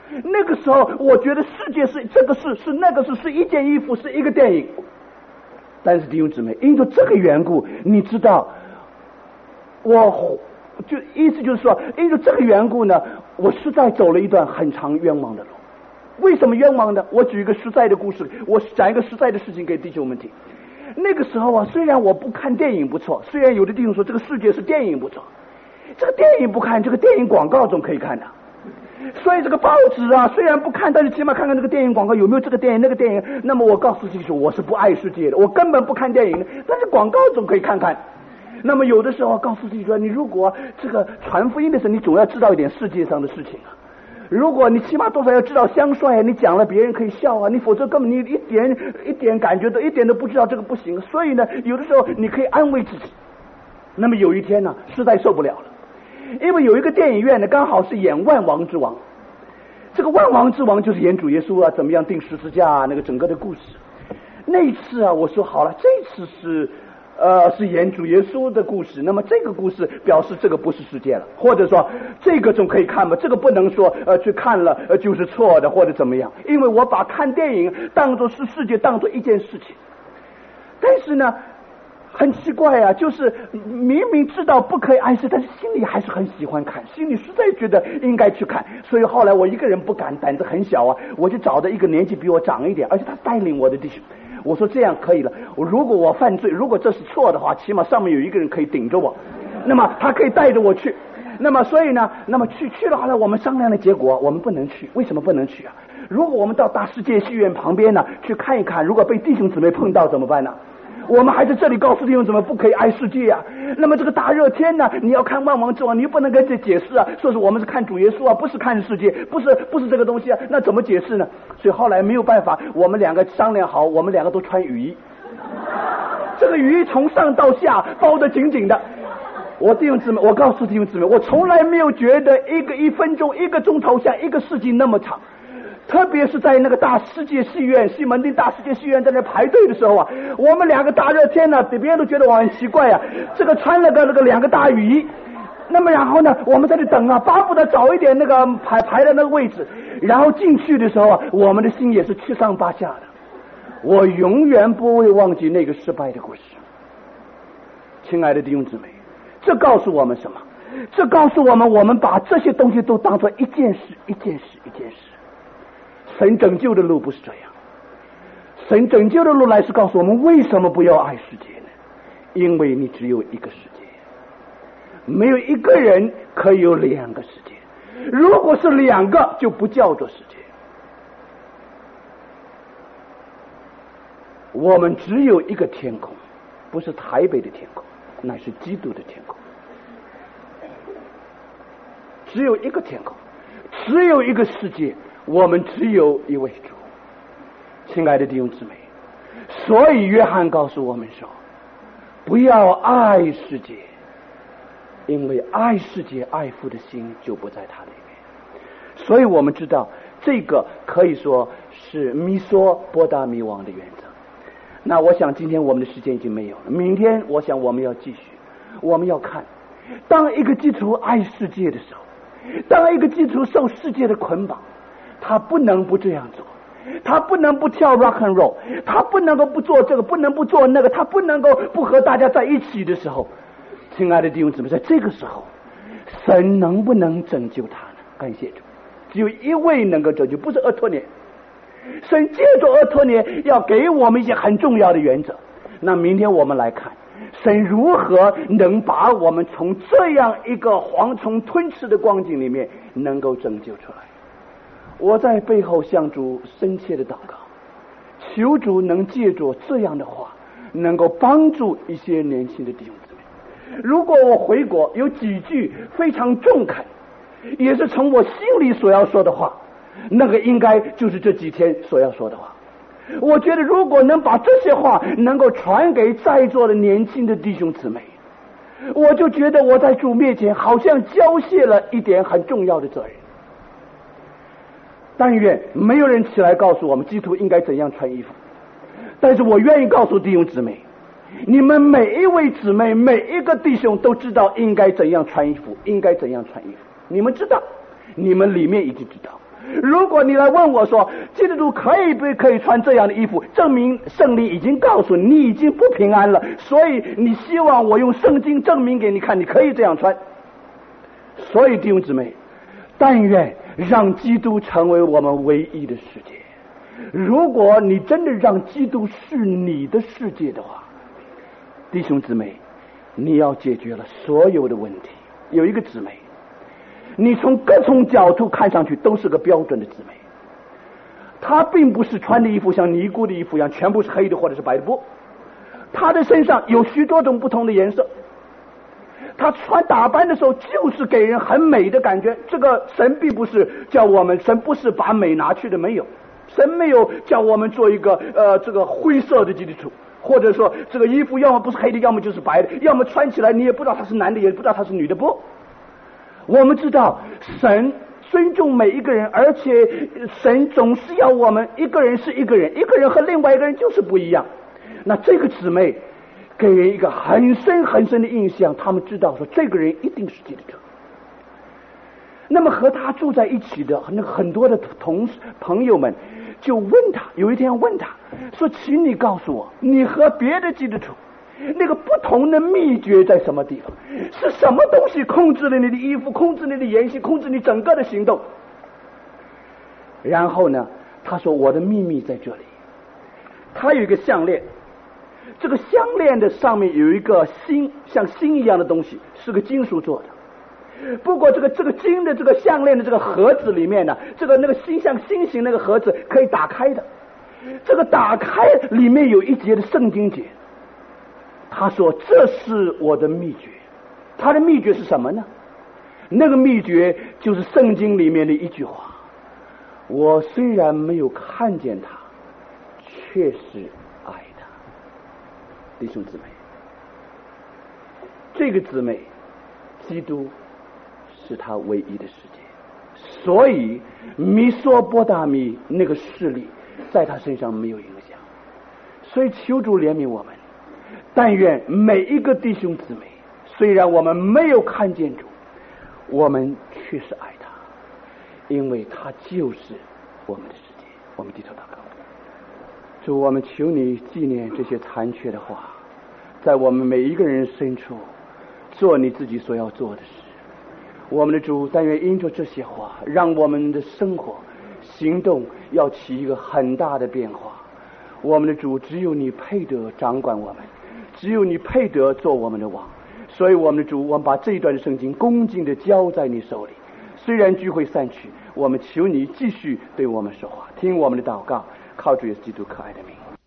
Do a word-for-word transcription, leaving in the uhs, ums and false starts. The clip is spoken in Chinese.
那个时候我觉得世界是这个事是那个事是一件衣服是一个电影。但是弟兄姊妹，因着这个缘故，你知道我就意思就是说，因着这个缘故呢，我实在走了一段很长冤枉的路。为什么冤枉呢？我举一个实在的故事，我讲一个实在的事情给弟兄们听。那个时候啊，虽然我不看电影不错，虽然有的弟兄说这个世界是电影不错，这个电影不看，这个电影广告总可以看的。所以这个报纸啊，虽然不看，但是起码看看这个电影广告有没有这个电影那个电影。那么我告诉弟兄，我是不爱世界的，我根本不看电影的，但是广告总可以看看。那么有的时候告诉弟兄，你如果这个传福音的时候，你总要知道一点世界上的事情啊。如果你起码多少要知道香帅，你讲了别人可以笑啊，你否则根本你一点一点感觉都一点都不知道，这个不行。所以呢，有的时候你可以安慰自己。那么有一天呢，实在受不了了，因为有一个电影院呢，刚好是演万王之王。这个万王之王就是演主耶稣啊，怎么样钉十字架啊，那个整个的故事。那一次啊，我说好了，这次是呃是演主耶稣的故事，那么这个故事表示这个不是世界了，或者说这个总可以看吧，这个不能说呃去看了呃就是错的或者怎么样，因为我把看电影当作是世界，当作一件事情。但是呢很奇怪啊，就是明明知道不可以爱世，但是心里还是很喜欢看，心里实在觉得应该去看。所以后来我一个人不敢，胆子很小啊，我就找到一个年纪比我长一点，而且他带领我的弟兄。我说这样可以了，如果我犯罪，如果这是错的话，起码上面有一个人可以顶着我，那么他可以带着我去。那么所以呢，那么去去了，后来我们商量的结果，我们不能去。为什么不能去啊？如果我们到大世界戏院旁边呢去看一看，如果被弟兄姊妹碰到怎么办呢？我们还在这里告诉弟兄怎么不可以爱世界啊？那么这个大热天呢，你要看万王之王，你又不能跟这解释啊，说是我们是看主耶稣啊，不是看世界，不是不是这个东西啊，那怎么解释呢？所以后来没有办法，我们两个商量好，我们两个都穿雨衣，这个雨衣从上到下包得紧紧的。我弟兄姊妹，我告诉弟兄姊妹，我从来没有觉得一个一分钟、一个钟头像一个世纪那么长。特别是在那个大世界戏院，西门町大世界戏院在那排队的时候啊，我们两个大热天呢，别人都觉得我很奇怪啊，这个穿了个那个两个大雨衣，那么然后呢，我们在这等啊，巴不得找一点那个排排的那个位置，然后进去的时候啊，我们的心也是七上八下的。我永远不会忘记那个失败的故事。亲爱的弟兄姊妹，这告诉我们什么？这告诉我们，我们把这些东西都当作一件事，一件事，一件事。神拯救的路不是这样，神拯救的路来是告诉我们为什么不要爱世界呢？因为你只有一个世界，没有一个人可以有两个世界，如果是两个就不叫做世界。我们只有一个天空，不是台北的天空，乃是基督的天空。只有一个天空，只有一个世界，我们只有一位主。亲爱的弟兄姊妹，所以约翰告诉我们说，不要爱世界，因为爱世界爱父的心就不在他里面。所以我们知道这个可以说是弥梭波达米王的原则。那我想今天我们的时间已经没有了，明天我想我们要继续，我们要看当一个基督徒爱世界的时候，当一个基督徒受世界的捆绑，他不能不这样做，他不能不跳 rock and roll， 他不能够不做这个，不能不做那个，他不能够不和大家在一起的时候，亲爱的弟兄姊妹，在这个时候神能不能拯救他呢？感谢主，只有一位能够拯救，不是俄托涅。神借着俄托涅要给我们一些很重要的原则。那明天我们来看神如何能把我们从这样一个蝗虫吞噬的光景里面能够拯救出来。我在背后向主深切的祷告，求主能借着这样的话能够帮助一些年轻的弟兄姊妹。如果我回国有几句非常中肯，也是从我心里所要说的话，那个应该就是这几天所要说的话。我觉得如果能把这些话能够传给在座的年轻的弟兄姊妹，我就觉得我在主面前好像交卸了一点很重要的责任。但愿没有人起来告诉我们基督徒应该怎样穿衣服，但是我愿意告诉弟兄姊妹，你们每一位姊妹每一个弟兄都知道应该怎样穿衣服，应该怎样穿衣服。你们知道，你们里面已经知道， 如果你来问我说，基督徒可以不可以穿这样的衣服，证明圣灵已经告诉你已经不平安了，所以你希望我用圣经证明给你看，你可以这样穿。所以弟兄姊妹，但愿让基督成为我们唯一的世界。如果你真的让基督是你的世界的话，弟兄姊妹，你要解决了所有的问题。有一个姊妹，你从各种角度看上去都是个标准的姊妹，她并不是穿的衣服像尼姑的衣服一样全部是黑的或者是白的，不，她的身上有许多种不同的颜色，她穿打扮的时候就是给人很美的感觉。这个神并不是叫我们，神不是把美拿去的，没有，神没有叫我们做一个呃这个灰色的基督徒，或者说这个衣服要么不是黑的，要么就是白的，要么穿起来你也不知道他是男的，也不知道他是女的。不，我们知道神尊重每一个人，而且神总是要我们一个人是一个人，一个人和另外一个人就是不一样。那这个姊妹给人一个很深很深的印象，他们知道说这个人一定是基督徒。那么和他住在一起的那很多的同事朋友们就问他，有一天问他说，请你告诉我，你和别的基督徒那个不同的秘诀在什么地方？是什么东西控制了你的衣服，控制你的言行，控制你整个的行动？然后呢，他说我的秘密在这里。他有一个项链，这个项链的上面有一个心，像心一样的东西，是个金属做的。不过这个这个金的这个项链的这个盒子里面呢，这个那个心像心形那个盒子可以打开的，这个打开里面有一节的圣经节。他说这是我的秘诀。他的秘诀是什么呢？那个秘诀就是圣经里面的一句话，我虽然没有看见他，却是爱他。弟兄姊妹，这个姊妹基督是他唯一的世界，所以米索波大米那个势力在他身上没有影响。所以求主怜悯我们，但愿每一个弟兄姊妹，虽然我们没有看见主，我们却是爱他，因为他就是我们的世界。我们低头祷告。主，我们求你纪念这些残缺的话，在我们每一个人深处做你自己所要做的事。我们的主，但愿因着这些话，让我们的生活行动要起一个很大的变化。我们的主，只有你配得掌管我们，只有你配得做我们的王。所以我们的主，我们把这一段的圣经恭敬地交在你手里。虽然聚会散去，我们求你继续对我们说话，听我们的祷告，靠主耶稣基督可爱的名。